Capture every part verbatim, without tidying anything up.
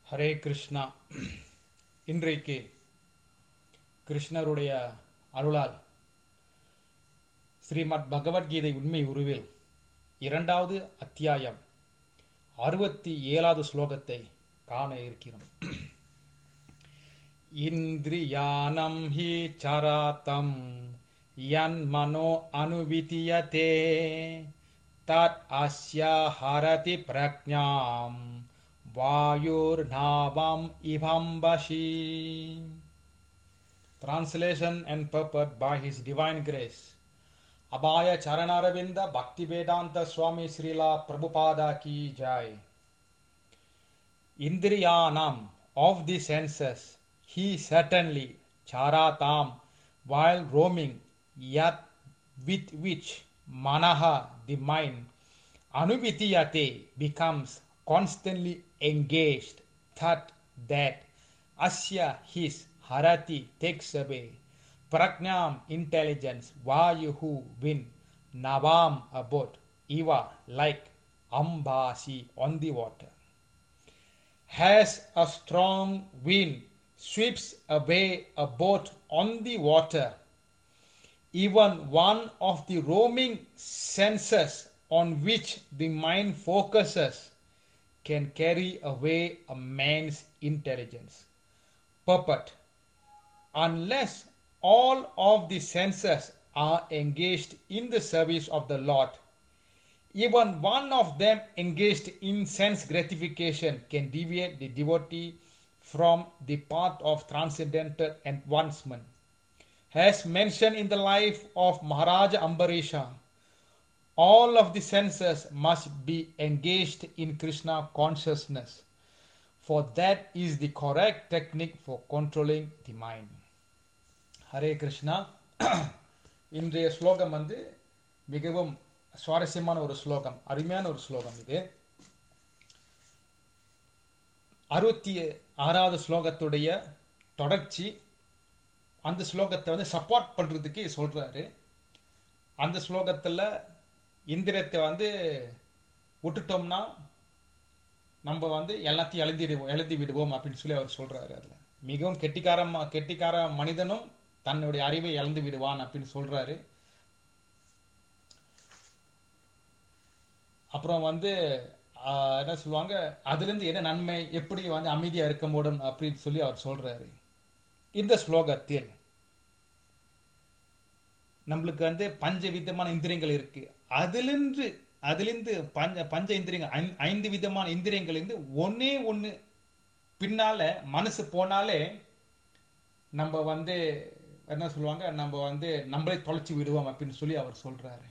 ஹரே கிருஷ்ணா. இன்றைக்கு கிருஷ்ணருடைய அருளால் ஸ்ரீமத் பகவத்கீதை உண்மை உருவில் இரண்டாவது அத்தியாயம் அறுபத்தி ஏழாவது ஸ்லோகத்தை காண இருக்கிறோம். இந்திரியாணம் ஹி சராதம் யன் மனோ அனுவிதியதே தத் அஸ்ய ஹரதி பிரக்ஞாம் வாயுர்நாவம் இவம்பஷி. Translation and purport by His Divine Grace Abhaya Charanaravinda Bhaktivedanta Swami Srila Prabhupada Ki Jai. Indriyanam, of the senses, he certainly charatam, while roaming, yat with which manaha, the mind, anuvitiyate, becomes constantly engaged, that that asya, his, harati, takes away, pragnam, intelligence, vayuhu, wind, navam, a boat, iva, like ambasi, on the water, has a strong wind, sweeps away a boat on the water. Even one of the roaming senses on which the mind focuses can carry away a man's intelligence. Purport: unless all of the senses are engaged in the service of the Lord, even one of them engaged in sense gratification can deviate the devotee from the path of transcendental advancement. As mentioned in the life of Maharaja Ambarisha, all of the senses must be engaged in Krishna consciousness, for that is the correct technique for controlling the mind. Hare Krishna. இன்றைய ஸ்லோகம் வந்து மிகவும் சுவாரஸ்யமான ஒரு ஸ்லோகம், அருமையான ஒரு ஸ்லோகம். இது அறுபத்தி ஆறாவது ஸ்லோகத்துடைய தொடர்ச்சி. அந்த ஸ்லோகத்தை வந்து சப்போர்ட் பண்றதுக்கு சொல்றாரு. அந்த ஸ்லோகத்துல இந்திரியத்தை வந்து விட்டுட்டோம்னா நம்ம வந்து எல்லாத்தையும் எழுதிடுவோம் எழுதி விடுவோம் அப்படின்னு சொல்லி அவர் சொல்றாரு. அதுல மிகவும் கெட்டிக்கார கெட்டிக்கார மனிதனும் தன்னுடைய அறிவை இழந்து விடுவான் அப்படின்னு சொல்றாரு. அப்புறம் வந்து என்ன சொல்லுவாங்க, அதுல இருந்து என்ன நன்மை, எப்படி வந்து அமைதியா இருக்க முடியும் அப்படின்னு சொல்லி அவர் சொல்றாரு. இந்த ஸ்லோகத்தில் நம்மளுக்கு வந்து பஞ்ச விதமான இந்திரியங்கள் இருக்கு. அதிலிருந்து அதிலிருந்து பஞ்ச பஞ்ச இந்திரியங்கள் ஐந்து விதமான இந்திரியங்கள் இருந்து ஒன்னே ஒண்ணு பின்னால மனசு போனாலே நம்ம வந்து என்ன சொல்லுவாங்க, நம்ம வந்து நம்மளே தொலைச்சி விடுவோம் அப்படின்னு சொல்லி அவர் சொல்றாரு.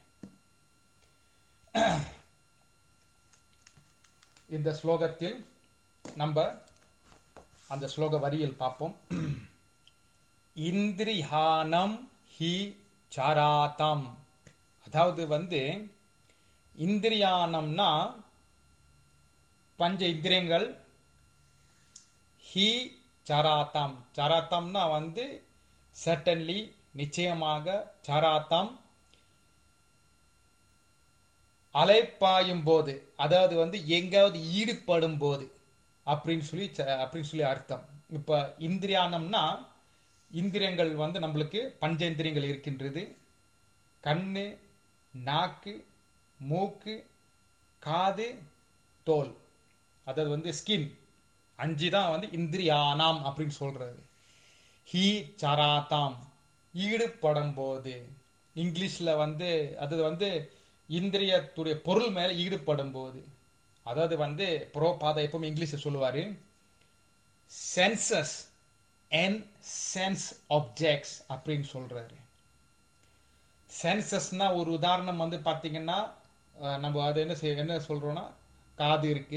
இந்த ஸ்லோகத்தில் நம்ம அந்த ஸ்லோக வரியில் பார்ப்போம். இந்திரியானம் ஹி சாராதம், அதாவது வந்து இந்திரியானம்னா பஞ்ச இந்திரியங்கள், ஹி சாராத்தம், சாராத்தம்னா வந்து சர்டன்லி, நிச்சயமாக, சாராத்தம் அலைப்பாயும் போது, அதாவது வந்து எங்காவது ஈடுபடும் போது அப்படின்னு சொல்லி அப்படின்னு சொல்லி அர்த்தம். இப்ப இந்திரியானம்னா இந்திரியங்கள் வந்து நம்மளுக்கு பஞ்சேந்திரியங்கள் இருக்கின்றது. கண்ணு, நாக்கு, மூக்கு, காது, தோல், அதாவது வந்து ஸ்கின், அஞ்சு தான் வந்து இந்திரியானாம் அப்படின்னு சொல்றாரு. ஹி சராதாம், ஈடுபடும் போது. இங்கிலீஷ்ல வந்து அது வந்து இந்திரியத்துடைய பொருள் மேல ஈடுபடும் போது, அதாவது வந்து புரோபாதா எப்பவும் இங்கிலீஷ்ல சொல்லுவாரு, சென்சஸ் அண்ட் சென்ஸ் ஆப்ஜெக்ட்ஸ் அப்படின்னு சொல்றாரு. சென்சஸ்னா ஒரு உதாரணம் வந்து பாத்தீங்கன்னா, நம்ம அது என்ன என்ன சொல்றோம்னா, காது இருக்கு.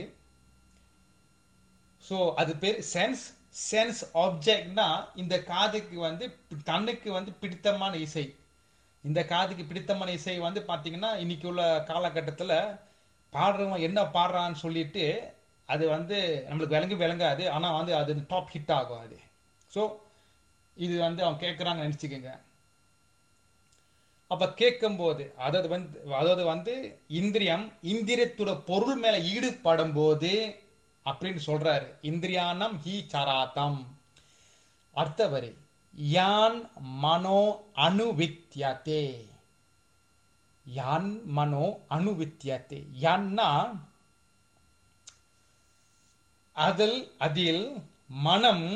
ஸோ அது பேர் சென்ஸ். சென்ஸ் ஆப்ஜெக்ட்னா இந்த காதுக்கு வந்து கண்ணுக்கு வந்து பிடித்தமான இசை. இந்த காதுக்கு பிடித்தமான இசை வந்து பாத்தீங்கன்னா இன்னைக்கு உள்ள காலகட்டத்தில் பாடுறவங்க என்ன பாடுறான்னு சொல்லிட்டு அது வந்து நம்மளுக்கு விளங்கு விளங்காது, ஆனா வந்து அது டாப் ஹிட் ஆகும் அது. ஸோ இது வந்து அவன் கேட்கறான்னு நினைச்சுக்கோங்க. அப்ப கேட்கும் போது அதாவது வந்து அதாவது வந்து இந்திரியம் இந்திரியத்தோட பொருள் மேல ஈடுபடும் போது அப்படின்னு சொல்றாரு. இந்திரியானம் ஹி சராத்தம். அடுத்த வரி யான் மனோ அனுவித்யதே. யான் மனோ அனுவித்யதே. யான்னா அதில் அதில் மனம்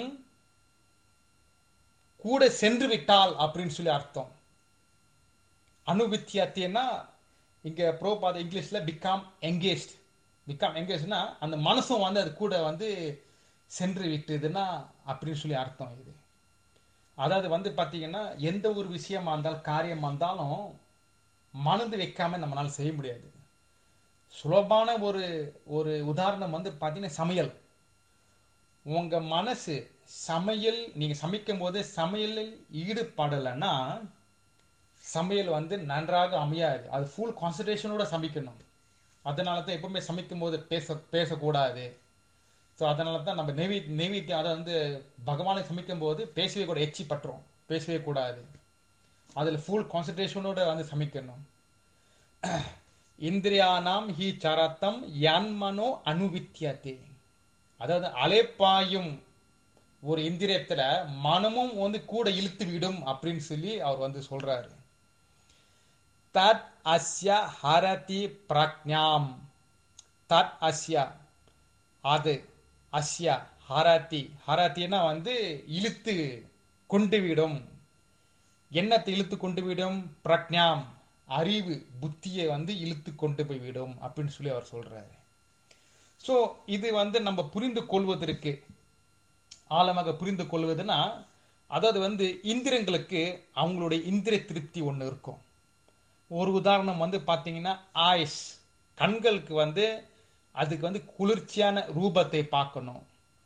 கூட சென்று விட்டால் அப்படின்னு சொல்லி அர்த்தம். அனுவித்யத்தேன்னா இங்க ப்ரோபாத இங்கிலீஷ்ல பிகம் எங்கேஜ்ட். பிகம் எங்கேஜ்னா அந்த மனசும் வந்து அது கூட வந்து சென்று விட்டுதுன்னா அப்படின்னு சொல்லி அர்த்தம் இது. அதாவது வந்து பாத்தீங்கன்னா எந்த ஒரு விஷயமா இருந்தாலும் காரியமா இருந்தாலும் மனது வைக்காம நம்மளால செய்ய முடியாது. சுலபான ஒரு ஒரு உதாரணம் வந்து பாத்தீங்கன்னா சமையல். உங்க மனசு சமையல் நீங்க சமைக்கும் போது சமையலில் ஈடுபடலைன்னா சமையல் வந்து நன்றாக அமையாது. அது ஃபுல் கான்சன்ட்ரேஷனோட சமைக்கணும். அதனால தான் எப்பவுமே சமைக்கும் போது பேச பேசக்கூடாது. ஸோ அதனால தான் நம்ம நெவி நெய்வேத்தியம் அதை வந்து பகவானை சமைக்கும் போது பேசவே கூட எச்சி பட்டுரும், பேசவே கூடாது. அதில் ஃபுல் கான்சன்ட்ரேஷனோட வந்து சமைக்கணும். இந்திரியானாம் ஹி சரத்தம் யன்மனோ அனுவித்யதே. அதாவது அலைப்பாயும் ஒரு இந்திரியத்துல மனமும் வந்து கூட இழுத்து விடும் அப்படின்னு சொல்லி அவர் வந்து சொல்றாரு. தத் அஸ்ய ஹரதி பிரக்ஞாம். தத் அஸ்ய அது, அஸ்ய ஹரதி. ஹரத்தின்னா வந்து இழுத்து கொண்டு விடும். என்னத்தை இழுத்து கொண்டு விடும்? பிரக்ஞாம் அறிவு புத்தியை வந்து இழுத்து கொண்டு போய் விடும் அப்படின்னு சொல்லி அவர் சொல்றாரு. ஸோ இது வந்து நம்ம புரிந்து கொள்வதற்கு ஆழமாக புரிந்து கொள்வதுன்னா, அதாவது வந்து இந்திரியங்களுக்கு அவங்களுடைய இந்திரிய திருப்தி ஒன்று இருக்கும். ஒரு உதாரணம் வந்து பார்த்தீங்கன்னா ஆய்ஸ், கண்களுக்கு வந்து அதுக்கு வந்து குளிர்ச்சியான ரூபத்தை பார்க்கணும்.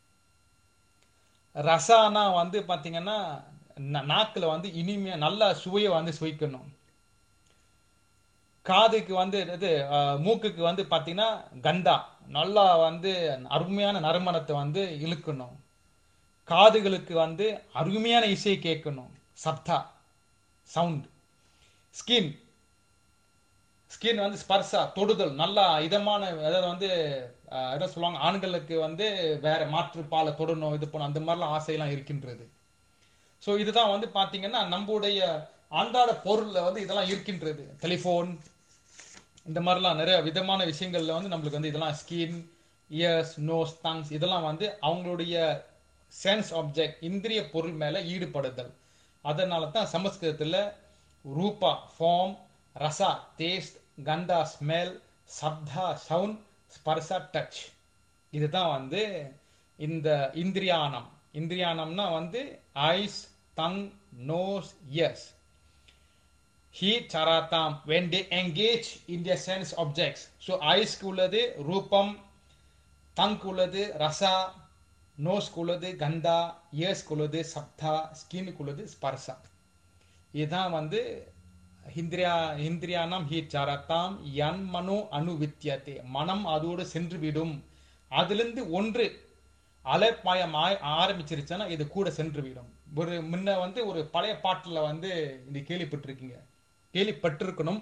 ரசானா வந்து பார்த்தீங்கன்னா நாக்கில் வந்து இனிமையா நல்ல சுவையை வந்து சுவைக்கணும். காதுக்கு வந்து இது மூக்குக்கு வந்து பார்த்தீங்கன்னா கந்தா நல்லா வந்து அருமையான நறுமணத்தை வந்து இழுக்கணும். காதுகளுக்கு வந்து அருமையான இசை கேட்கணும், சப்தா சவுண்ட். ஸ்கின் ஸ்கின் வந்து ஸ்பர்சா தொடுதல் நல்லா இதமான, அதாவது வந்து என்ன சொல்லுவாங்க, ஆண்களுக்கு வந்து வேற மாற்று பாலை தொடணும் இது போன அந்த மாதிரிலாம் ஆசையெல்லாம் இருக்கின்றது. ஸோ இதுதான் வந்து பார்த்தீங்கன்னா நம்முடைய அன்றாட பொருள்ல வந்து இதெல்லாம் இருக்கின்றது. டெலிஃபோன் இந்த மாதிரிலாம் நிறைய விதமான விஷயங்கள்ல வந்து நம்மளுக்கு வந்து இதெல்லாம் ஸ்கின், இயர்ஸ், நோஸ், டங்ஸ் இதெல்லாம் வந்து அவங்களுடைய சென்ஸ் ஆப்ஜெக்ட் இந்திரிய பொருள் மேல ஈடுபடுதல். அதனால தான் சமஸ்கிருதத்தில் ரூபா ஃபார்ம், ரசா டேஸ்ட், கந்தா ஸ்மெல், சப்தா சவுண்ட், ஸ்பர்சா டச். இதுதான் வந்து இந்த இந்திரியானம். இந்திரியானம்னா வந்து ஐஸ், டங், நோஸ், இயர்ஸ். ஹி சராத்தாம் when they engage in their sense objects. So ஐஸ்க்கு உள்ளது ரூபம், டங்க்கு உள்ளது ரசா, நோஸ்க்கு உள்ளது கந்தா, இயர்ஸ்க்கு உள்ளது சப்தா, ஸ்கின்னுக்கு உள்ளது ஸ்பர்சா. இதுதான் வந்து இந்திரியா இந்திரியானம் ஹி சரத்தாம் யன் மனோ அனுவித்யதே. மனம் அதோடு சென்று விடும். அதிலிருந்து ஒன்று அலைப்பாயம் ஆரம்பிச்சிருச்சுன்னா இது கூட சென்று விடும். ஒரு முன்ன வந்து ஒரு பழைய பாட்டுல வந்து இது கேள்விப்பட்டிருக்கீங்க, கேள்விப்பட்டிருக்கணும்.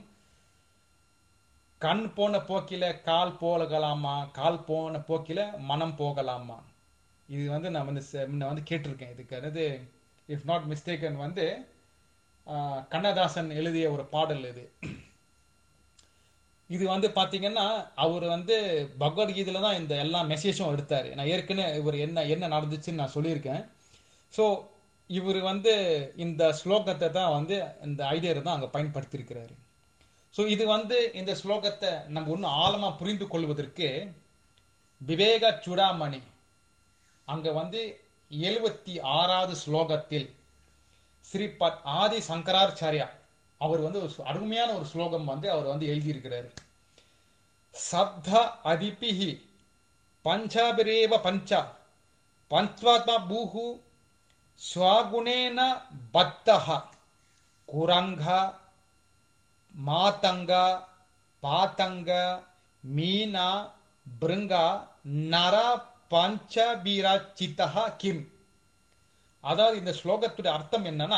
கண் போன போக்கில கால் போகலாமா, கால் போன போக்கில மனம் போகலாமா. இது வந்து நான் வந்து முன்ன வந்து கேட்டிருக்கேன். இதுக்கு அதாவது இஃப் நாட் மிஸ்டேக்கன் வந்து கண்ணதாசன் எழுதிய ஒரு பாடல் இது. இது வந்து பாத்தீங்கன்னா அவர் வந்து பகவத்கீதையில தான் இந்த எல்லா மெசேஜும் எடுத்தாரு. நான் ஏற்கனவே இவர் என்ன என்ன நடந்துச்சுன்னு நான் சொல்லியிருக்கேன். ஸோ இவர் வந்து இந்த ஸ்லோகத்தை தான் வந்து இந்த ஐடியா தான் அங்கே பயன்படுத்தியிருக்கிறாரு. ஸோ இது வந்து இந்த ஸ்லோகத்தை நம்ம இன்னும் ஆழமா புரிந்து கொள்வதற்கு விவேக சுடாமணி அங்க வந்து எழுபத்தி ஆறாவது ஸ்லோகத்தில் ஸ்ரீபத் ஆதி சங்கராச்சாரியா அவர் வந்து ஒரு அருமையான ஒரு ஸ்லோகம் வந்து அவர் வந்து எழுதியிருக்கிறார். சப்த அதிபிஹி பஞ்சாபிரேவ பஞ்ச பஞ்ச்வாத்மா பூஹு ஸ்வகுணேன பத்தஹ குரங்க மாதங்க பாத்தங்க மீனா பிருங்கா நர பஞ்சபீராச்சிதஹ கிம். அதாவது இந்த ஸ்லோகத்துடைய அர்த்தம் என்னன்னா,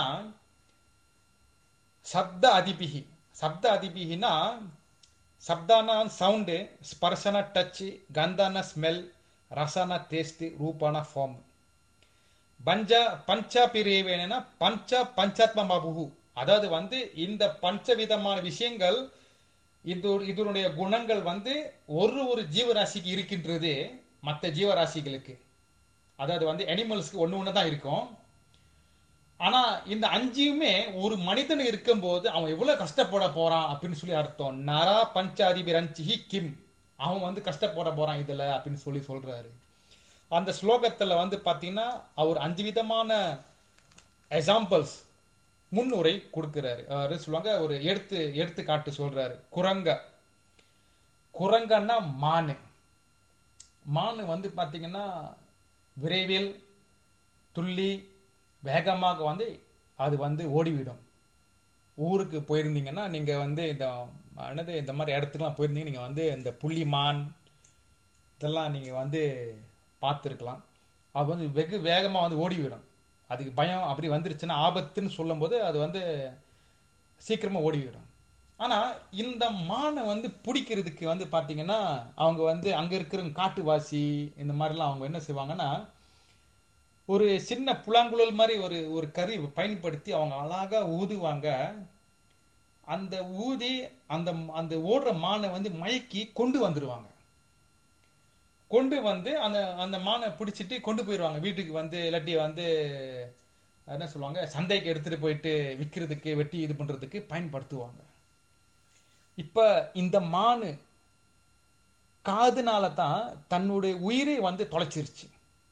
சப்த அதிபிஹி. சப்த அதிபிஹினா சப்தானா சவுண்டு, ஸ்பர்சனா டச், கந்தானா ஸ்மெல், ரசன டேஸ்ட் ரூபான ஃபார்ம். பஞ்ச பஞ்ச பிரிவேனா பஞ்ச பஞ்சாத்ம பாபு. அதாவது வந்து இந்த பஞ்ச விதமான விஷயங்கள், இது இதனுடைய குணங்கள் வந்து ஒரு ஒரு ஜீவராசிக்கு இருக்கின்றது. மற்ற ஜீவராசிகளுக்கு, அதாவது வந்து அனிமல்ஸ்க்கு ஒன்று ஒன்று தான் இருக்கும். ஆனா இந்த அஞ்சுமே ஒரு மனிதன் இருக்கும்போது அவன் எவ்வளவு கஷ்டப்பட போறான் அப்படின்னு சொல்லி அர்த்தம். நரா பஞ்சாதிபி ரஞ்சிஹி கிம், அவன் வந்து கஷ்டப்பட போறான் இதுல அப்படின்னு சொல்லி சொல்றாரு. அந்த ஸ்லோகத்துல வந்து பாத்தீங்கன்னா அவர் அஞ்சு விதமான எக்ஸாம்பிள்ஸ் முன்னுரை கொடுக்கிறாரு. அவரு சொல்லுவாங்க, ஒரு எடுத்து எடுத்துக்காட்டு சொல்றாரு. குரங்க குரங்கன்னா மானு. மானு வந்து பாத்தீங்கன்னா விரைவில் துள்ளி வேகமாக வந்து அது வந்து ஓடிவிடும். ஊருக்கு போயிருந்தீங்கன்னா நீங்க வந்து இந்த என்னது இந்த மாதிரி இடத்துக்குலாம் போயிருந்தீங்க, நீங்க வந்து இந்த புள்ளிமான் இதெல்லாம் நீங்க வந்து பார்த்துருக்கலாம். அது வந்து வெகு வேகமா வந்து ஓடிவிடும். அதுக்கு பயம் அப்படி வந்துருச்சுன்னா, ஆபத்துன்னு சொல்லும் போது அது வந்து சீக்கிரமா ஓடிவிடும். ஆனா இந்த மானை வந்து பிடிக்கிறதுக்கு வந்து பாத்தீங்கன்னா அவங்க வந்து அங்க இருக்கிற காட்டுவாசி இந்த மாதிரிலாம் அவங்க என்ன செய்வாங்கன்னா, ஒரு சின்ன புலாங்குழல் மாதிரி ஒரு ஒரு கருவி பயன்படுத்தி அவங்க அழகா ஊதுவாங்க. அந்த ஊதி அந்த அந்த ஓடுற மானை வந்து மயக்கி கொண்டு வந்துருவாங்க. கொண்டு வந்து அந்த அந்த மானை பிடிச்சிட்டு கொண்டு போயிடுவாங்க வீட்டுக்கு. வந்து இல்லாட்டி வந்து என்ன சொல்லுவாங்க, சந்தைக்கு எடுத்துட்டு போயிட்டு விற்கிறதுக்கு, வெட்டி இது பண்றதுக்கு பயன்படுத்துவாங்க. இப்ப இந்த மானு காதுனால தான் தன்னுடைய உயிரை வந்து தொலைச்சிருச்சு.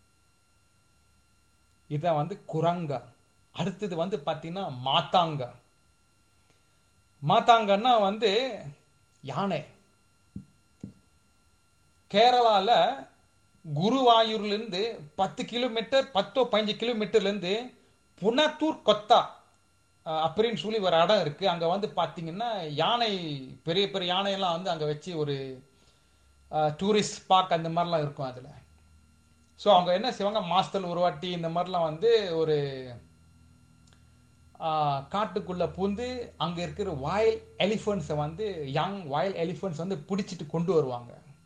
இத வந்து குரங்கா. அடுத்தது வந்து பாத்தீங்கன்னா மாத்தாங்க. மாத்தாங்கன்னா வந்து யானை. கேரளால குருவாயூர்ல இருந்து பத்து கிலோமீட்டர் பத்தோ பதினஞ்சு கிலோமீட்டர்ல இருந்து புனத்தூர் கொத்தா அஹ், அப்படின்னு சொல்லி ஒரு இடம் இருக்கு. அங்க வந்து பாத்தீங்கன்னா யானை, பெரிய பெரிய யானையெல்லாம் வந்து அங்க வச்சு ஒரு டூரிஸ்ட் ஸ்பாட் அந்த மாதிரிலாம் இருக்கும் அதுல. ஸோ அவங்க என்ன செய்வாங்க, மாசத்துல ஒரு வாட்டி இந்த மாதிரிலாம் வந்து ஒரு ஆஹ், காட்டுக்குள்ள பூந்து அங்க இருக்கிற வயல் எலிஃபண்ட்ஸை வந்து யங் வயல் எலிஃபண்ட்ஸ் வந்து பிடிச்சிட்டு கொண்டு வருவாங்க.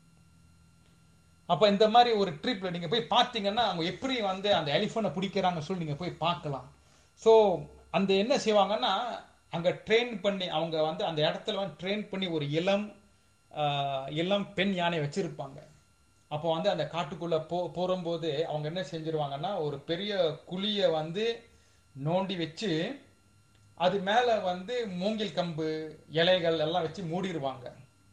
அப்ப இந்த மாதிரி ஒரு ட்ரிப்ல நீங்க போய் பார்த்தீங்கன்னா அவங்க எப்படி வந்து அந்த எலிஃபண்ட்டை பிடிக்கிறாங்க சொல்லி நீங்க போய் பார்க்கலாம். ஸோ அந்த என்ன செய்வாங்கன்னா, அங்க ட்ரெயின் பண்ணி அவங்க வந்து அந்த இடத்துல வந்து ட்ரெயின் பண்ணி ஒரு இளம் ஆஹ், இளம் பெண் யானை வச்சிருப்பாங்க. அப்போ வந்து அந்த காட்டுக்குள்ள போ போகும்போது அவங்க என்ன செஞ்சிருவாங்கன்னா, ஒரு பெரிய குழியை வந்து நோண்டி வச்சு அது மேல வந்து மூங்கில் கம்பு இலைகள் எல்லாம் வச்சு மூடிடுவாங்க.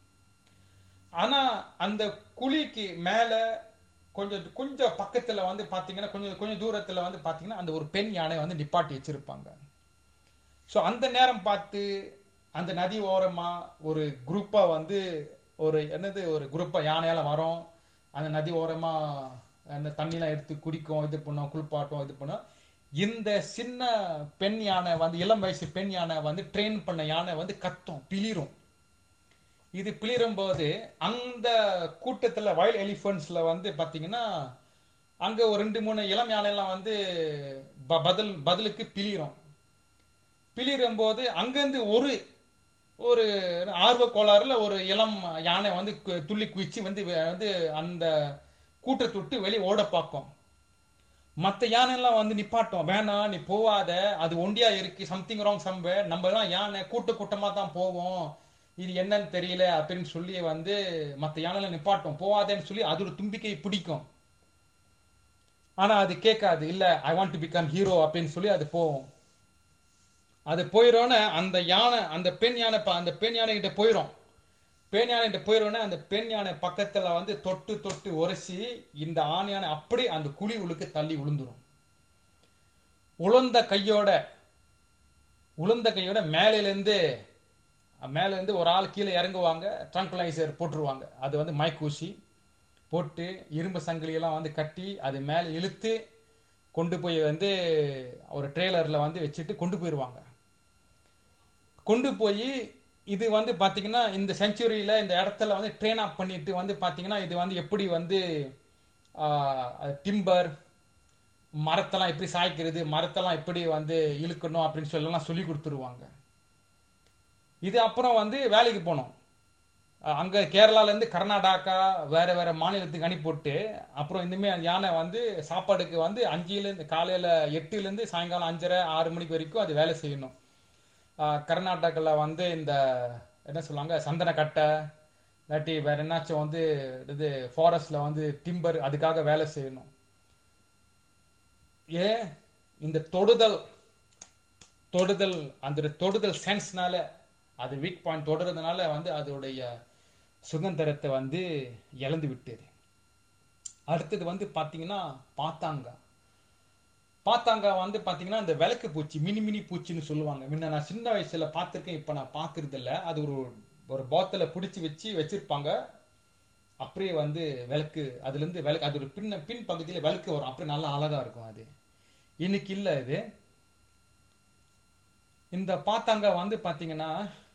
ஆனா அந்த குழிக்கு மேல கொஞ்சம் கொஞ்சம் பக்கத்துல வந்து பாத்தீங்கன்னா, கொஞ்சம் கொஞ்சம் தூரத்துல வந்து பாத்தீங்கன்னா அந்த ஒரு பெண் யானை வந்து நிப்பாட்டி வச்சிருப்பாங்க. ஸோ அந்த நேரம் பார்த்து அந்த நதி ஓரமா ஒரு குரூப்பா வந்து ஒரு என்னது ஒரு குரூப்பா யானையால வரும். அந்த நதி ஓரமா அந்த தண்ணிலாம் எடுத்து குடிக்கும், இது பண்ணும், குளிப்பாட்டும், இது பண்ணும். இந்த சின்ன பெண் யானை வந்து இளம் வயசு பெண் யானை வந்து ட்ரெயின் பண்ண யானை வந்து கத்தும், பிளிரும். இது பிளிரும் போது அந்த கூட்டத்துல வயல் எலிஃபண்ட்ஸ்ல வந்து பாத்தீங்கன்னா அங்க ஒரு ரெண்டு மூணு இளம் யானைலாம் வந்து ப- பதில் பதிலுக்கு பிளிரும். பிளிரும் போது அங்கிருந்து ஒரு ஒரு ஆர்வ கோளாறுல ஒரு இளம் யானை வந்து கு- துள்ளி குதிச்சு வந்து வே- வந்து அந்த கூட்டத்தை விட்டு வெளியே ஓட பார்க்கும். மற்ற யானை எல்லாம் வந்து நிப்பாட்டும், வேணாம் நீ போவாத, அது ஒண்டியா இருக்கு, சம்திங் ராங் சம்வேர், நம்ம எல்லாம் யானை கூட்ட கூட்டமா தான் போவோம், இது என்னன்னு தெரியல அப்படின்னு சொல்லி வந்து மற்ற யானை எல்லாம் நிப்பாட்டும், போவாதேன்னு சொல்லி அதோட தும்பிக்கையை பிடிக்கும். ஆனா அது கேட்காது, இல்ல I want to become hero அப்படின்னு சொல்லி அது போகும். அது போயிரோன்னு அந்த யானை அந்த பெண் யானை ப- அந்த பெண் யானை கிட்ட போயிரும். பெண் யானை கிட்ட போயிரோன்னு அந்த பெண் யானை பக்கத்துல வந்து தொட்டு தொட்டு உரசி இந்த ஆண் யானை அப்படி அந்த குழி உள்ளுக்கு தள்ளி விழுந்துரும். உளுந்த கையோட உளுந்த கையோட மேலையில இருந்து மேல இருந்து ஒரு ஆள் கீழே இறங்குவாங்க, ட்ரங்க்லைசர் போட்டுருவாங்க. அது வந்து மயக்கூசி போட்டு இரும்பு சங்கிலி எல்லாம் வந்து கட்டி அது மேலே இழுத்து கொண்டு போய் வந்து ஒரு ட்ரெய்லர்ல வந்து வச்சுட்டு கொண்டு போயிடுவாங்க. கொண்டு போய் இது வந்து பாத்தீங்கன்னா இந்த செஞ்சுரியில இந்த இடத்துல வந்து ட்ரெயின் அப் பண்ணிட்டு வந்து பாத்தீங்கன்னா இது வந்து எப்படி வந்து டிம்பர் மரத்தெல்லாம் எப்படி சாய்க்கிறது, மரத்தெல்லாம் எப்படி வந்து இழுக்கணும் அப்படின்னு சொல்லலாம் சொல்லி கொடுத்துருவாங்க. இது அப்புறம் வந்து வேலைக்கு போனோம். அங்கே கேரளாலேருந்து கர்நாடகா வேறு வேறு மாநிலத்துக்கு அனுப்பிவிட்டு அப்புறம் இனிமேல் யானை வந்து சாப்பாடுக்கு வந்து அஞ்சுலேருந்து காலையில் எட்டுலேருந்து சாயங்காலம் அஞ்சரை ஆறு மணிக்கு வரைக்கும் அது வேலை செய்யணும். கர்நாடகாவில் வந்து இந்த என்ன சொல்லுவாங்க சந்தனக்கட்டை இல்லாட்டி வேற என்னாச்சும் வந்து இது ஃபாரஸ்டில் வந்து டிம்பர் அதுக்காக வேலை செய்யணும். ஏன் இந்த தொடுதல் தொடுதல் அந்த தொடுதல் சென்ஸ்னால அது வீக் பாயிண்ட் தொடுறதுனால வந்து அதோடைய சுதந்திரத்தை வந்து இழந்து விட்டது. அடுத்தது வந்து பார்த்தீங்கன்னா பாத்தாங்க. பாத்தாங்க வந்து பார்த்தீங்கன்னா இந்த விளக்கு பூச்சி மினி மினி பூச்சின்னு சொல்லுவாங்க. முன்ன நான் சின்ன வயசுல பார்த்துருக்கேன், இப்போ நான் பார்க்கறது இல்லை. அது ஒரு ஒரு பாத்தில் பிடிச்சி வச்சு வச்சிருப்பாங்க. அப்படியே வந்து விளக்கு அதுலேருந்து விளக்கு அது ஒரு பின்ன பின் பகுதியில் விளக்கு வரும். அப்படியே நல்லா அழகா இருக்கும். அது இன்னைக்கு இல்லை. இது இந்த பாத்தாங்க வந்து பார்த்தீங்கன்னா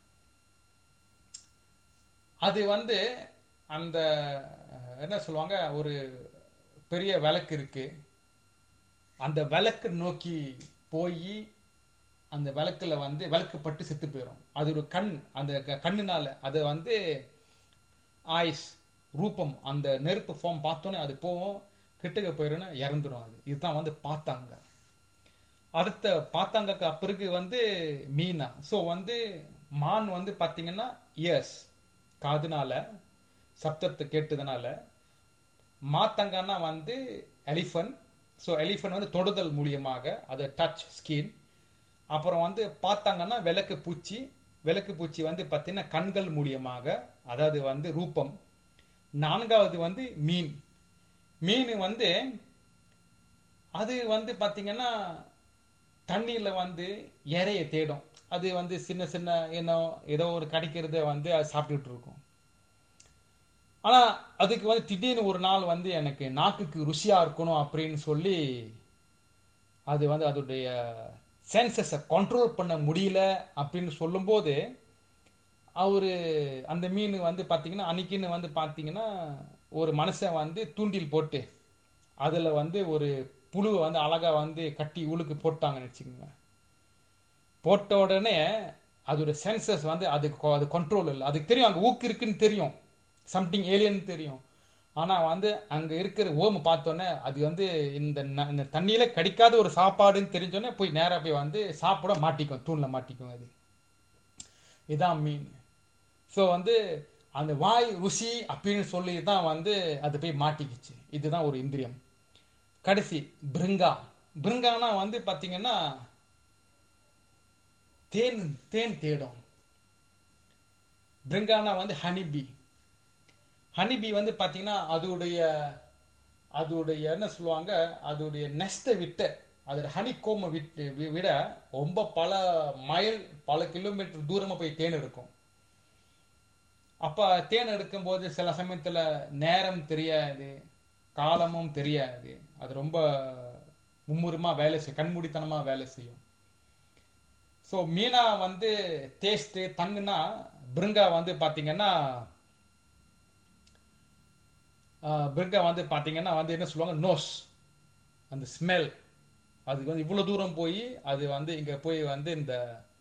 அது வந்து அந்த என்ன சொல்லுவாங்க ஒரு பெரிய விளக்கு இருக்கு. அந்த விளக்கு நோக்கி போய் அந்த விளக்குல வந்து விளக்கு பட்டு செத்து போயிடும். அது ஒரு கண் அந்த கண்ணுனால அது வந்து ஆய்ஸ் ரூபம் அந்த நெருப்பு ஃபார்ம் பார்த்தோன்னே அது போவோம் கிட்டக்க போயிடும்னு இறந்துடும். அது இதுதான் வந்து பாத்தாங்க. அடுத்த பாத்தாங்கக்கு பிறகு வந்து மீனா. ஸோ வந்து மான் வந்து பார்த்தீங்கன்னா இயர்ஸ் காதுனால சப்தத்தை கேட்டதுனால. மாத்தங்கன்னா வந்து எலிஃபன். ஸோ எலிஃபன் வந்து தொடுதல் மூலியமாக அது டச் ஸ்கின். அப்புறம் வந்து பார்த்தாங்கன்னா விளக்கு பூச்சி. விளக்கு பூச்சி வந்து பார்த்தீங்கன்னா கண்கள் மூலியமாக அதாவது வந்து ரூபம். நான்காவது வந்து மீன். மீன் வந்து அது வந்து பார்த்தீங்கன்னா தண்ணியில் வந்து இறைய தேடும். அது வந்து சின்ன சின்ன என்ன ஏதோ ஒரு கிடைக்கிறத வந்து அது சாப்பிட்டுட்டு இருக்கும். ஆனால் அதுக்கு வந்து திடீர்னு ஒரு நாள் வந்து எனக்கு நாக்குக்கு ருசியாக இருக்கணும் அப்படின்னு சொல்லி அது வந்து அதோடைய சென்சஸை கண்ட்ரோல் பண்ண முடியல அப்படின்னு சொல்லும்போது அவர் அந்த மீன் வந்து பார்த்தீங்கன்னா அன்னைக்குன்னு வந்து பார்த்தீங்கன்னா ஒரு மனுஷன் வந்து தூண்டில் போட்டு அதில் வந்து ஒரு புழுவை வந்து அழகாக வந்து கட்டி உழுக்கு போட்டாங்கன்னு வச்சுக்கோங்க. போட்ட உடனே அதோட சென்சஸ் வந்து அதுக்கு அது கண்ட்ரோல் இல்லை. அதுக்கு தெரியும் அங்கே ஊக்கு இருக்குன்னு தெரியும், சம்திங் ஏலியன் தெரியும். ஆனால் வந்து அங்கே இருக்கிற ஓமு பார்த்தோன்னே அது வந்து இந்த இந்த தண்ணியில் கிடைக்காத ஒரு சாப்பாடுன்னு தெரிஞ்சோன்னே போய் நேராக போய் வந்து சாப்பிட மாட்டிக்கும், தூணில் மாட்டிக்கும். அது இதான் மீன். ஸோ வந்து அந்த வாய் ருசி அப்படின்னு சொல்லி தான் வந்து அது போய் மாட்டிக்கிச்சு. இதுதான் ஒரு இந்திரியம். கடைசி பிருங்கா. பிருங்கானா வந்து பார்த்தீங்கன்னா தேன் தேன் தேடும். பிருங்கானா வந்து ஹனிபி. ஹனிபி வந்து பார்த்தீங்கன்னா அதோடைய அதோடைய என்ன சொல்லுவாங்க அதோடைய நெஸ்ட்டை விட்டு அதோட ஹனி கோமை விட்டு விட ரொம்ப பல மைல் பல கிலோமீட்டர் தூரமாக போய் தேன் எடுக்கும். அப்போ தேன் எடுக்கும்போது சில சமயத்தில் நேரம் தெரியாது, காலமும் தெரியாது. அது ரொம்ப மும்முரமாக வேலை செய்யும், கண்மூடித்தனமாக வேலை செய்யும். ஸோ மீனா வந்து டேஸ்ட்டு தங்குனா பிருங்கா வந்து பார்த்தீங்கன்னா பிருங்கா வந்து பார்த்தீங்கன்னா வந்து என்ன சொல்லுவாங்க நோஸ் அந்த ஸ்மெல். அதுக்கு வந்து இவ்வளோ தூரம் போய் அது வந்து இங்கே போய் வந்து இந்த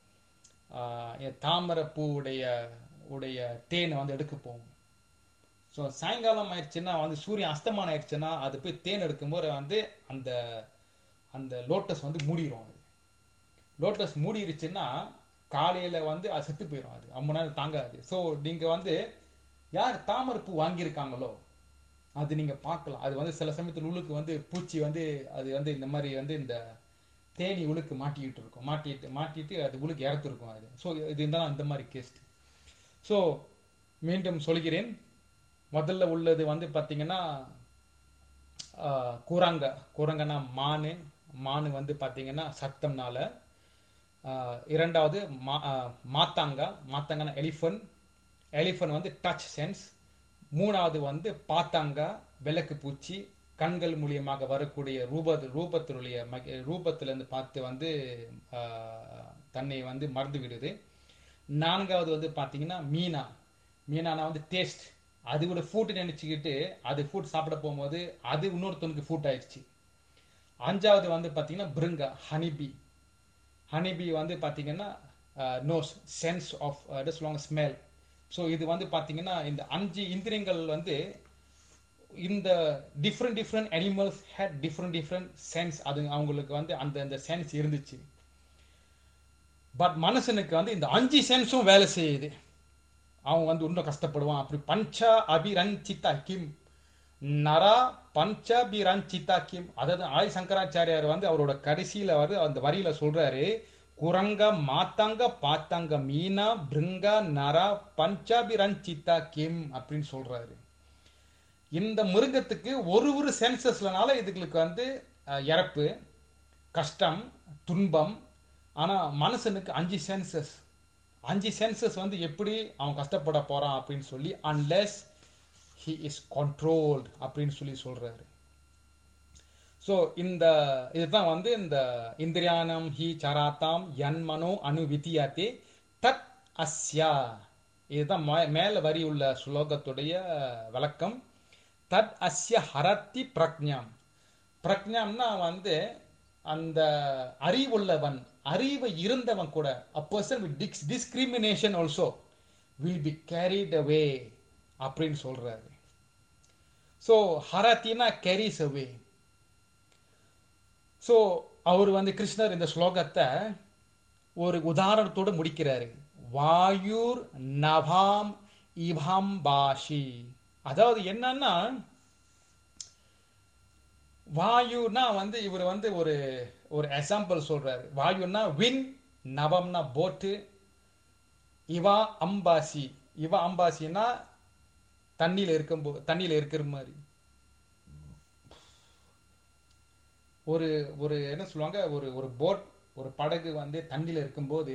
தாமரை பூவுடைய உடைய தேனை வந்து எடுக்க போகும். ஸோ சாயங்காலம் ஆயிடுச்சுன்னா வந்து சூரியன் அஸ்தமானம் ஆயிடுச்சுன்னா அது போய் தேன் எடுக்கும்போது வந்து அந்த அந்த லோட்டஸ் வந்து மூடிடும். அது லோட்டஸ் மூடிடுச்சுன்னா காலையில் வந்து அது செத்து போயிடும். அது ரொம்ப நேரம் தாங்காது. ஸோ நீங்கள் வந்து யார் தாமரை பூ வாங்கியிருக்காங்களோ அது நீங்கள் பார்க்கலாம். அது வந்து சில சமயத்தில் உழுக்கு வந்து பூச்சி வந்து அது வந்து இந்த மாதிரி வந்து இந்த தேனி உழுக்கு மாட்டிக்கிட்டு இருக்கும். மாட்டிட்டு மாட்டிட்டு அது உழுக்கு இறத்துருக்கும். அது ஸோ இது இருந்தாலும் இந்த மாதிரி கேஸ்ட். ஸோ மீண்டும் சொல்கிறேன், முதல்ல உள்ளது வந்து பார்த்தீங்கன்னா கூராங்க. கூராங்கன்னா மானு. மானு வந்து பார்த்தீங்கன்னா சத்தம்னால. இரண்டாவது மா மாத்தாங்க. மாத்தாங்கன்னா எலிஃபன். எலிஃபன் வந்து டச் சென்ஸ். மூணாவது வந்து பாத்தாங்க விளக்கு பூச்சி, கண்கள் மூலியமாக வரக்கூடிய ரூப ரூபத்தினுடைய ரூபத்திலேருந்து பார்த்து வந்து தன்னை வந்து மறந்து விடுது. நான்காவது வந்து பார்த்தீங்கன்னா மீனா. மீனானா வந்து டேஸ்ட். அது கூட ஃபுட் நினைச்சுக்கிட்டு அது ஃபுட் சாப்பிட போகும்போது அது இன்னொருத்தனுக்கு ஃபுட் ஆயிடுச்சு. அஞ்சாவது வந்து பார்த்தீங்கன்னா பிருங்கா ஹனிபி. ஹனிபி வந்து பார்த்தீங்கன்னா நோஸ் சென்ஸ் ஆஃப் சொல்லுவாங்க ஸ்மெல். ஸோ இது வந்து பார்த்தீங்கன்னா இந்த அஞ்சு இந்திரியங்கள் வந்து இந்த different different animals had different different sense. அது அவங்களுக்கு வந்து அந்த அந்த சென்ஸ் இருந்துச்சு. பட் மனுஷனுக்கு வந்து இந்த அஞ்சு சென்ஸும் வேலை செய்யுது. அவன் வந்து இன்னும் கஷ்டப்படுவான். அப்படி பஞ்சா அபிரஞ்சிதா கிம் நரா பஞ்சபிரஞ்சிதா கிம். அதாவது ஆதி சங்கராச்சாரியார் வந்து அவரோட கடைசியில வந்து அந்த வரியில சொல்றாரு, குரங்க மாத்தாங்க பாத்தாங்க மீனா பிருங்க நரா பஞ்சபிரஞ்சிதா கிம் அப்படின்னு சொல்றாரு. இந்த மிருகத்துக்கு ஒரு ஒரு சென்சஸ்லனால இதுகளுக்கு வந்து அஹ், இறப்பு, கஷ்டம், துன்பம். ஆனா மனுஷனுக்கு அஞ்சு சென்சஸ். அஞ்சு சென்சஸ் வந்து எப்படி அவன் கஷ்டப்பட போறான் அப்படின்னு சொல்லி அன்லெஸ் he is controlled அப்படின்னு சொல்லி சொல்றாரு. ஸோ இந்த இதுதான் வந்து இந்த இந்திரியானம் ஹி சராத்தாம் யன் மனோ அணு வித்தியாத்தே தத் அஸ்யா. இதுதான் மே- மேல வரி உள்ள ஸ்லோகத்துடைய விளக்கம். தத் அஸ்ய ஹரத்தி பிரக்ஞாம். பிரக்ஞாம்னா வந்து அந்த அறிவுள்ளவன், அறிவு இருந்தவன் கூட a person with dis- discrimination also will be carried away அப்படின்னு சொல்றாரு. ஸோ ஹரத்தினா கேரிஸ் அவே. ஸோ அவர் வந்து கிருஷ்ணர் இந்த ஸ்லோகத்தை ஒரு உதாரணத்தோடு முடிக்கிறாரு. வாயுர் நவாம் இவாம் பாஷி. அதாவது என்னன்னா வாயுனா வந்து இவர் வந்து ஒரு ஒரு எக்ஸாம்பிள் சொல்றாரு. வாயுன்னா வின், நவம்னா போட்டு, இவா அம்பாசி. இவா அம்பாசின்னா தண்ணியில இருக்கும்போது தண்ணியில இருக்கிற மாதிரி ஒரு ஒரு என்ன சொல்லுவாங்க, ஒரு ஒரு போட், ஒரு படகு வந்து தண்ணியில இருக்கும்போது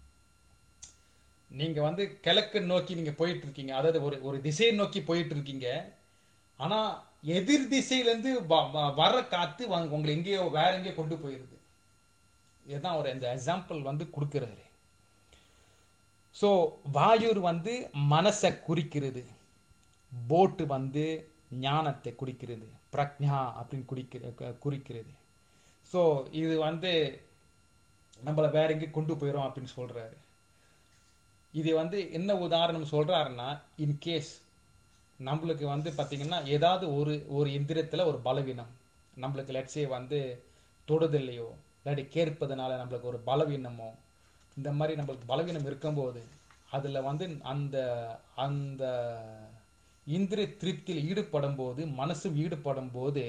நீங்க வந்து கிழக்கு நோக்கி நீங்க போயிட்டு இருக்கீங்க. அதாவது ஒரு ஒரு திசையை நோக்கி போயிட்டு இருக்கீங்க. ஆனா எதிர் திசையிலேருந்து வர காத்து வந்து உங்களை எங்கேயோ வேற எங்கேயோ கொண்டு போயிருது. இதுதான் ஒரு இந்த எக்ஸாம்பிள் வந்து கொடுக்கிறாரு. ஸோ வாயுர் வந்து மனசை குறிக்கிறது, போட்டு வந்து ஞானத்தை குறிக்கிறது, பிரக்ஞா அப்படின்னு குறிக்கிற குறிக்கிறது. ஸோ இது வந்து நம்மளை வேற எங்கேயும் கொண்டு போயிடும் அப்படின்னு சொல்றாரு. இது வந்து என்ன உதாரணம் சொல்றாருன்னா, இன்கேஸ் நம்மளுக்கு வந்து பார்த்தீங்கன்னா ஏதாவது ஒரு ஒரு எந்திரத்தில் ஒரு பலவீனம் நம்மளுக்கு லட்சே வந்து தொடுதல்லையோ இல்லாட்டி கேட்பதனால நம்மளுக்கு ஒரு பலவீனமோ, இந்த மாதிரி நம்மளுக்கு பலவீனம் இருக்கும்போது அதில் வந்து அந்த அந்த இந்திரிய திருப்தியில் ஈடுபடும் போது, மனசு ஈடுபடும் போது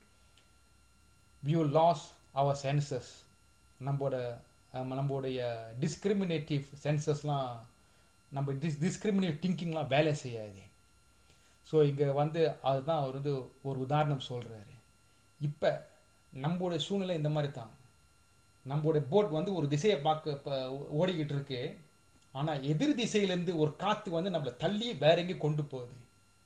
we will lose our senses. நம்மளோட அஹ், நம்மளுடைய டிஸ்கிரிமினேட்டிவ் சென்சஸ்லாம், நம்ம டிஸ் டிஸ்கிரிமினேட் திங்கிங்லாம் வேலை செய்யாது. ஸோ இங்கே வந்து அதுதான் அவர் வந்து ஒரு உதாரணம் சொல்கிறாரு. இப்போ நம்மளுடைய சூழ்நிலை இந்த மாதிரி தான். நம்மளுடைய போட் வந்து ஒரு திசையை பார்க்க இப்போ ஓடிக்கிட்டு இருக்கு. ஆனால் எதிர் திசையிலேருந்து ஒரு காற்று வந்து நம்மளை தள்ளி வேற எங்கேயும் கொண்டு போகுது.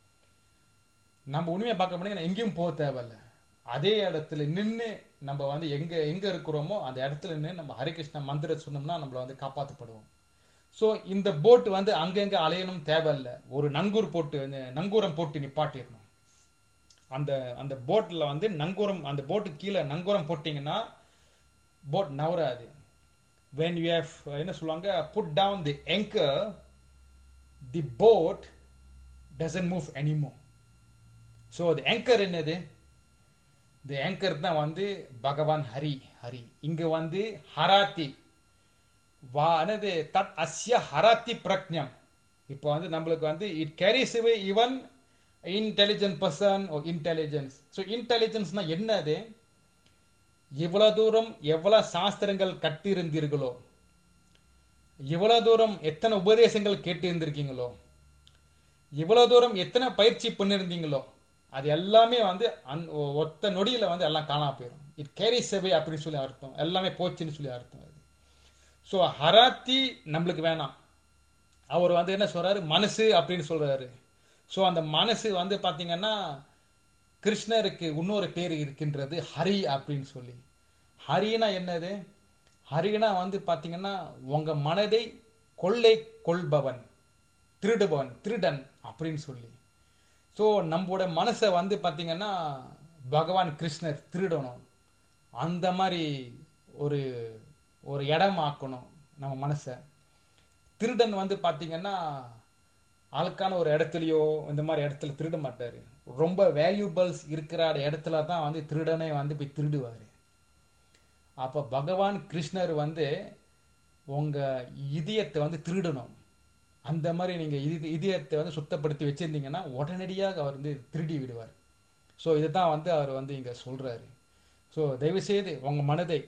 நம்ம உண்மையை பார்க்க முடியாது, எங்கேயும் போக தேவையில்ல. அதே இடத்துல நின்று நம்ம வந்து எங்க எங்க இருக்கிறோமோ அந்த இடத்துல நின்று நம்ம ஹரிகிருஷ்ண மந்திரம் சொன்னோம்னா நம்மளை வந்து காப்பாற்றப்படுவோம். ஸோ இந்த போட்டு வந்து அங்கங்க அலையணும் தேவையில்லை. ஒரு நங்கூர் போட்டு நங்கூரம் போட்டு நிப்பாட்டிடணும். அந்த அந்த போட்டில் வந்து நங்கூரம், அந்த போட்டு கீழே நங்கூரம் போட்டிங்கன்னா போட் நவராது. when you have என்ன சொல்லுவாங்க, put down the anchor, the boat doesn't move anymore. So the anchor என்னது? the anchor தான் வந்து பகவான் ஹரி. ஹரி இங்க வந்து ஹராத்தி வா என்னது தத் அஸ்ய ஹராத்தி பிரக்ஞம். இப்போ வந்து நம்மளுக்கு வந்து it carries away even intelligent person ஓ இன்டெலிஜென்ஸ். ஸோ இன்டெலிஜென்ஸ்னா என்னது? இவ்வளவு தூரம் எவ்வளவு சாஸ்திரங்கள் கட்டியிருந்தீர்களோ, இவ்வளவு தூரம் எத்தனை உபதேசங்கள் கேட்டிருந்திருக்கீங்களோ, இவ்வளவு தூரம் எத்தனை பயிற்சி பண்ணியிருந்தீங்களோ, அது எல்லாமே வந்து அந் ஒத்த நொடியில வந்து எல்லாம் காணாம போயிடும். இட் கேரிஸ் அவே அப்படின்னு சொல்லி அர்த்தம். எல்லாமே போச்சுன்னு சொல்லி அர்த்தம் அது. ஸோ ஹராத்தி நம்மளுக்கு வேணாம். அவர் வந்து என்ன சொல்றாரு, மனசு அப்படின்னு சொல்றாரு. ஸோ அந்த மனசு வந்து பார்த்தீங்கன்னா கிருஷ்ணருக்கு இன்னொரு பேர் இருக்கின்றது, ஹரி அப்படின்னு சொல்லி. ஹரினா என்னது? ஹரினா வந்து பார்த்தீங்கன்னா உங்க மனதை கொள்ளை கொள்பவன், திருடுபவன், திருடன் அப்படின்னு சொல்லி. ஸோ நம்மளோட மனசை வந்து பார்த்தீங்கன்னா பகவான் கிருஷ்ணர் திருடணும். அந்த மாதிரி ஒரு ஒரு இடமாக்கணும் நம்ம மனசை. திருடன் வந்து பார்த்தீங்கன்னா ஆளுக்கான ஒரு இடத்துலையோ இந்த மாதிரி இடத்துல திருட மாட்டார். ரொம்ப வேல்யூபிள்ஸ் இருக்கிற இடத்துல தான் வந்து திருடனே வந்து போய் திருடுவார். அப்போ பகவான் கிருஷ்ணர் வந்து உங்கள் இதயத்தை வந்து திருடணும். அந்த மாதிரி நீங்கள் இது இதயத்தை வந்து சுத்தப்படுத்தி வச்சுருந்தீங்கன்னா உடனடியாக அவர் வந்து திருடி விடுவார். ஸோ இதை தான் வந்து அவர் வந்து இங்கே சொல்கிறாரு. ஸோ தயவுசெய்து உங்கள் மனதை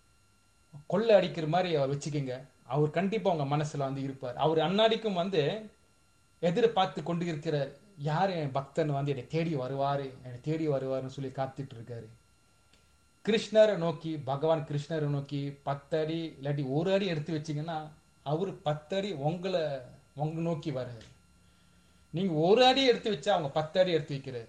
கொள்ளை அடிக்கிற மாதிரி அவர் வச்சுக்கோங்க. அவர் கண்டிப்பாக உங்கள் மனசில் வந்து இருப்பார். அவர் அன்னாடிக்கும் வந்து எதிர்பார்த்து கொண்டு இருக்கிறார், யார் என் பக்தன் வந்து என்னை தேடி வருவார், என்னை தேடி வருவார்னு சொல்லி காத்துட்டு இருக்காரு. கிருஷ்ணரை நோக்கி, பகவான் கிருஷ்ணரை நோக்கி பத்து அடி இல்லாட்டி ஒரு அடி எடுத்து வச்சிங்கன்னா அவர் பத்து அடி உங்களை உங்க நோக்கி வர்றாரு. நீங்கள் ஒரு அடி எடுத்து வச்சா அவங்க பத்து அடி எடுத்து வைக்கிறாரு.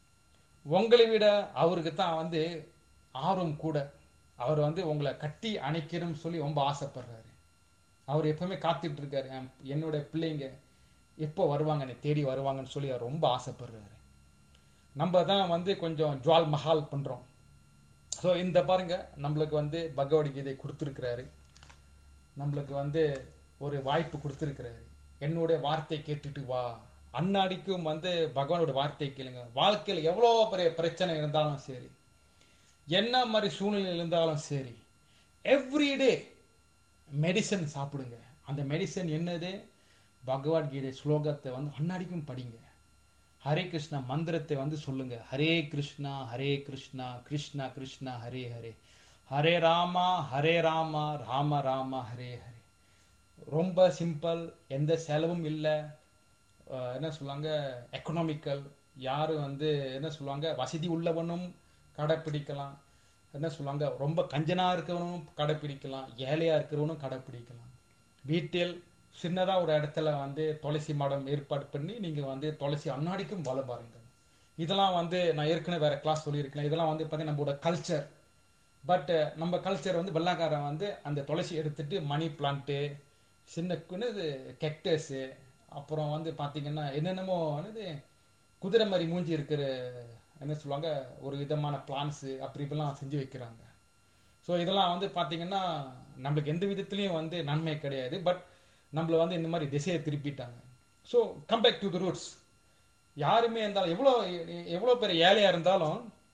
உங்களை விட அவருக்கு தான் வந்து ஆர்வம் கூட. அவர் வந்து உங்களை கட்டி அணைக்கணும்னு சொல்லி ரொம்ப ஆசைப்படுறாரு. அவர் எப்பவுமே காத்துட்டு இருக்காரு, என்னோட பிள்ளைங்க எப்போ வருவாங்க, என்னை தேடி வருவாங்கன்னு சொல்லி அவர் ரொம்ப ஆசைப்படுறாரு. நம்ம தான் வந்து கொஞ்சம் ஜுவால் மஹால் பண்ணுறோம். ஸோ இந்த பாருங்க, நம்மளுக்கு வந்து பகவத்கீதை கொடுத்துருக்கிறாரு, நம்மளுக்கு வந்து ஒரு வாய்ப்பு கொடுத்துருக்கிறாரு. என்னுடைய வார்த்தை கேட்டுட்டு வா. அன்னாடிக்கும் வந்து பகவானோட வார்த்தை கேளுங்க. வாழ்க்கையில் எவ்வளோ பெரிய பிரச்சனை இருந்தாலும் சரி, என்ன மாதிரி சூழ்நிலை இருந்தாலும் சரி, எவ்ரிடே மெடிசன் சாப்பிடுங்க. அந்த மெடிசன் என்னது? பகவத்கீதை ஸ்லோகத்தை வந்து அன்னாடிக்கும் படிங்க. ஹரே கிருஷ்ணா மந்திரத்தை வந்து சொல்லுங்க. ஹரே கிருஷ்ணா ஹரே கிருஷ்ணா கிருஷ்ணா கிருஷ்ணா ஹரே ஹரே, ஹரே ராமா ஹரே ராமா ராம ராமா ஹரே ஹரே. ரொம்ப சிம்பிள், எந்த செலவும் இல்லை. என்ன சொல்லுவாங்க, எக்கனாமிக்கல். யாரும் வந்து என்ன சொல்லுவாங்க, வசதி உள்ளவனும் கடைப்பிடிக்கலாம். என்ன சொல்லுவாங்க, ரொம்ப கஞ்சனாக இருக்கிறவனும் கடைப்பிடிக்கலாம், ஏழையாக இருக்கிறவனும் கடைப்பிடிக்கலாம். வீட்டில் சின்னதாக ஒரு இடத்துல வந்து துளசி மாடம் ஏற்பாடு பண்ணி நீங்கள் வந்து துளசி அன்னாடிக்கும் வள பாருங்கள். இதெல்லாம் வந்து நான் ஏற்கனவே வேறு கிளாஸ் சொல்லியிருக்கேன். இதெல்லாம் வந்து பார்த்தீங்கன்னா நம்மளோட கல்ச்சர். பட் நம்ம கல்ச்சர் வந்து வெள்ளாக்காரன் வந்து அந்த துளசி எடுத்துட்டு மணி பிளான்ட்டு, சின்ன இது கெக்டஸு, அப்புறம் வந்து பார்த்தீங்கன்னா என்னென்னமோ என்னது குதிரை மாதிரி மூஞ்சி இருக்கிற என்ன சொல்லுவாங்க ஒரு விதமான பிளான்ஸு அப்படி இப்படிலாம் செஞ்சு வைக்கிறாங்க. ஸோ இதெல்லாம் வந்து பார்த்தீங்கன்னா நம்மளுக்கு எந்த விதத்துலேயும் வந்து நன்மை கிடையாது. பட் நம்மளை வந்து இந்த மாதிரி திசையை திருப்பிட்டாங்க. So come back to the roots. யாருமே இருந்தாலும், எவ்வளோ எவ்வளோ பேர் ஏழையாக இருந்தாலும்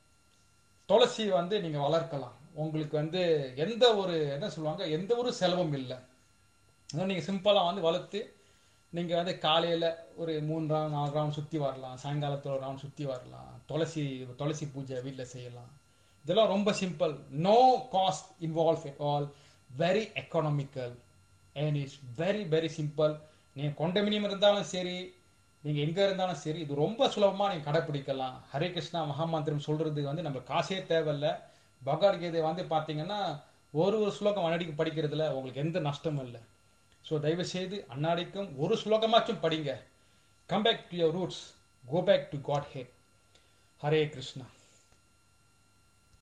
துளசி வந்து நீங்கள் வளர்க்கலாம். உங்களுக்கு வந்து எந்த ஒரு என்ன சொல்லுவாங்க எந்த ஒரு செலவும் இல்லை. அதான் நீங்கள் சிம்பிளாக வந்து வளர்த்து நீங்கள் வந்து காலையில் ஒரு மூணு ரவுண்ட் நாலு ரவுண்ட் சுற்றி வரலாம், சாயங்காலத்தில் ஒரு ரவுண்ட் சுற்றி வரலாம், துளசி துளசி பூஜை வீட்டில் செய்யலாம். இதெல்லாம் ரொம்ப simple, no cost involve at all, very economical and it's very very simple. நீங்கள் கொண்டமினியம் இருந்தாலும் சரி, நீங்கள் எங்கே இருந்தாலும் சரி, இது ரொம்ப சுலபமாக நீங்கள் கடைப்பிடிக்கலாம். ஹரே கிருஷ்ணா மகாமந்திரம் சொல்கிறது வந்து நம்ம காசே தேவையில்லை. பகவத்கீதை வந்து பார்த்தீங்கன்னா ஒரு ஒரு ஸ்லோகம் அன்னடிக்கு படிக்கிறதுல உங்களுக்கு எந்த நஷ்டமும் இல்லை. ஸோ தயவுசெய்து அன்னாடிக்கும் ஒரு ஸ்லோகமாச்சும் படிங்க. Come back to your roots, go back to Godhead. Hare Krishna.